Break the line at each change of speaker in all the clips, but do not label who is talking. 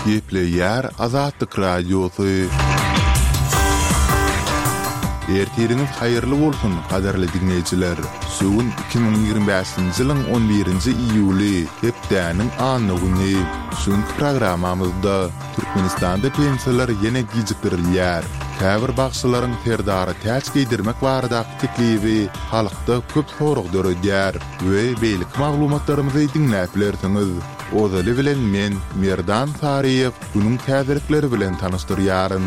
Kepli yer Azatlyk radiosu. Ertiriniz hayırlı bolsun, kadarly dinleyijiler. Sugun 2025-nji ýylyň 11-nji iýuly, hepdäniň anny güni. Şun programamyzda Türkmenistanda pensiýalar ýene gijikdirilýär. Käbir bagşylaryň terdary täç giydirmek barada teklibi halykda köp sorag döredýär we beýlik maglumatlarymyzy dinläp bilersiňiz. Ozaly bilen men Merdan Tariýew bunyň täzirikleri bilen tanışdyrýaryn.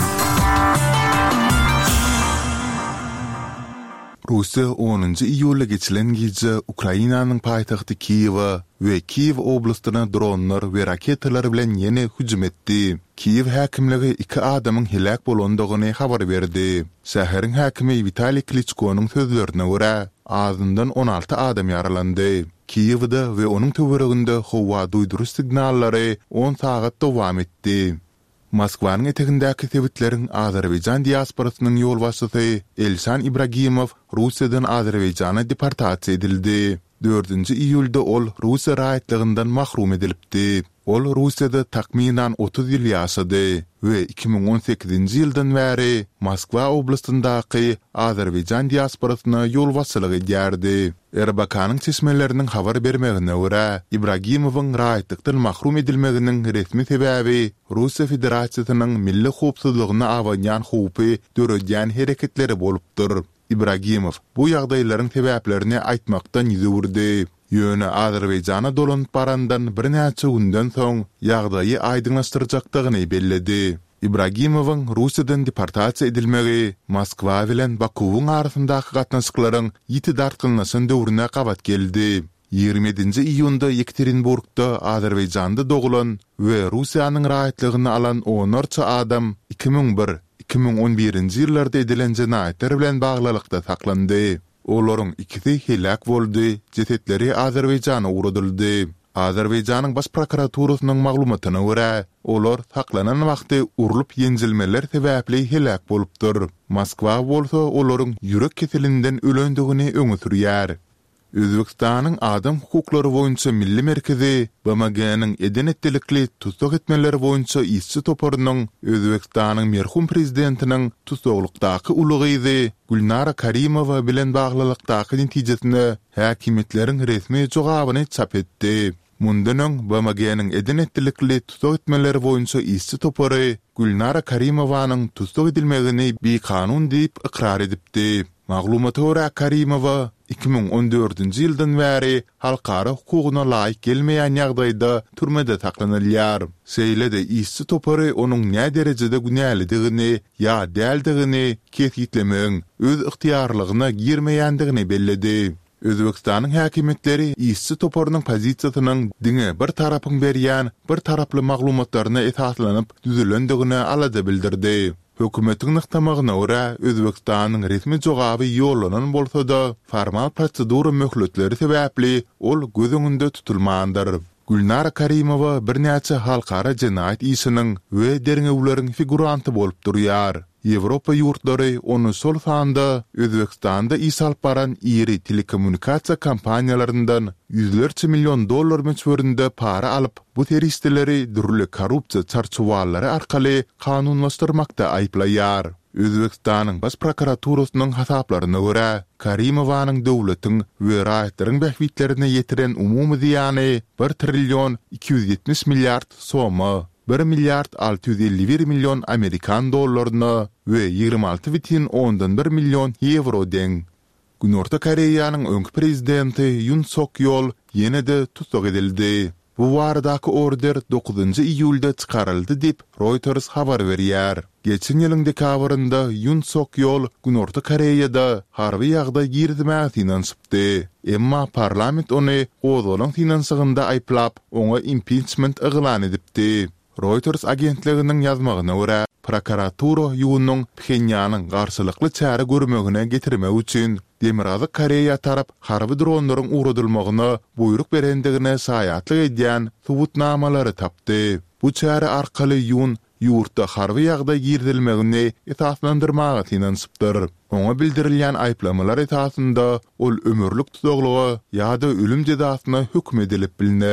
Russiya 10-njy iýulda geçilen gece Ukrainanyň paýtagty Kiýewa we Kiýew oblastyna dronlar we raketalar bilen ýene hüjüm etdi. Kiýew häkimligi 2 adamyň helak bolandygyny habar berdi. Şäheriň häkimi Vitaliy Klitschko'nyň sözlerine görä, azyndan 16 adam ýaralandy. Kiýewde we onuň töwereginde howa duýduruş signallary 10 sagat dowam etdi. Moskwanyň etegindäki sebitleriň Azerbaýjan diasporasynyň ýol başçysy Elşan Ibragimow Russiýadan Azerbaýjana deportasiýa edildi. 4-nji iýulda ol Russiýa raýatlygyndan mahrum edilipdi. Ol Russiýada takminan 30 ýyl ýaşady we 2018-nji ýyldan bäri Moskwa oblastyndaky Azerbaýjan diasporasyna ýol başçylyk edýärdi. Erbakanyň çeşmeleriniň habar bermegine görä, Ibragimowyň raýatlykdan mahrum edilmeginiň resmi sebäbi Russiýa Federasiýasynyň milli howpsuzlygyna awanýan howpy döredýän hereketleri bolupdyr. Ibragimow bu ýagdaýlaryň sebäplerini aýtmakdan ýüzürdi. Ýöne Azerbaýjana dolanyp barandan bir näçe günden soň ýagdaýy aýdyňlaşdyrjakdygyny belledi. Ibragimowyň Russiýadan deportasiýa edilmegi Moskwa bilen Bakuwyň arasyndaky gatnaşyklaryň ýiti dartgynlaşan döwrüne gabat geldi. 27-nji iýunda Yekaterinburgda Azerbaýjanda dogulan we Russiýanyň raýatlygyny alan 10 adam 2001-2011-nji ýyllarda edilen jenaýetler bilen baglylykda saklandy. Olaryň ikisi helak boldy, jesetleri Azerbaýjana uradyldy. Azerbaýjanyň baş prokuraturasynyň maglumatyna görä, olar saklanan wagty urulyp ýenjilmeler sebäpli helak bolupdyr. Moskwa bolsa olaryň ýürek keselinden ölendigini öňe sürýär. Özbekistanyň adam hukuklary boýunça milli merkezi BMG-nyň edenetlikli tutuk etmeleri boýunça işçi toparynyň Özbekistanyň merhum prezidentiniň tutuklukdaky ulugyzy Gulnara Karimowa bilen baglylykdaky netijesinde häkimetleriň resmi jogabyny çap etdi. Mundan BMG-nyň edenetlikli tutuk etmeleri boýunça işçi topary Gulnara Karimowanyň tutuk edilmegini bir kanun diýip ikrar edipdi. Maglumata görä Karimowa 2014-nji ýyldan bäri halkara hukugyna laýyk gelmeýän ýagdaýda türmede saklanylýar. Seýlede işçi topary onuň näme derejede günälidigini ýa däldigini kesgitlemeň öz ıhtiýarlygyna girmeýändigini belledi. Özbekistanyň häkimetleri işçi toparynyň pozisiýasynyň diňe bir tarapyň berýän bir taraply maglumatlaryna esaslanyp düzülendigini alada bildirdi. Hökümetiň nyktamagyna görä Özbekistanyň resmi jogaby ýollanan bolsa-da formal prosedura möhletleri sebäpli ol göz öňünde tutulmandyr. Gulnara Karimowa bir näçe halkara jenaýat işiniň we derňewleriň figuranty bolup durýar. Ýewropa ýurtlary onu sol sanda Özbekistanda iş alyp baran iri telekommunikasiýa kampaniýalaryndan $100 milyon möçberinde para alyp bu teristleri dürli korrupsiýa çarçowalary arkaly kanunlaşdyrmakda aýplaýar. Özbekistanyň baş prokuraturasynyň hasaplaryna görä, Karimowanyň döwletiň we raýatlaryň bähwitlerine ýetiren umumy ziýany 1 trillion 270 milyard soma, 1 milyard 651 milyon Amerikan dollaryna we 26,1 milyon euro deň. Günorta Koreýanyň öňki prezidenti Yoon Suk-yeol ýene-de tutuk edildi. Bu waradaky order 9-njy iýulda çykaryldy diýip Reuters habar berýär. Geçen ýylyň dekabrynda Yoon Suk-yeol Günorta Koreýada harby ýagdaý girdimäge finansypdy. Emma parlament ony gozalyň finansygynda aýplap, oňa impeachment eglan edipdi. Reuters agentliginiň ýazmagyna görä, prokuratura ýunyň Pxenýanyň garşylykly çäre görmegine getirmek üçin Demirazy Koreýa tarap harby dronlaryň uradylmagyna buyruk berendigine saýatlyk edýän subutnamalary tapdy. Bu çäre arkaly ýurtda harby ýagdaý girdilmegini esaslandyrmaga finansypdyr. Oňa bildirilýän aýplamalar esasında ol ömürlük tutukluga ýa-da ölüm jezasyna hükm edilip bilinär.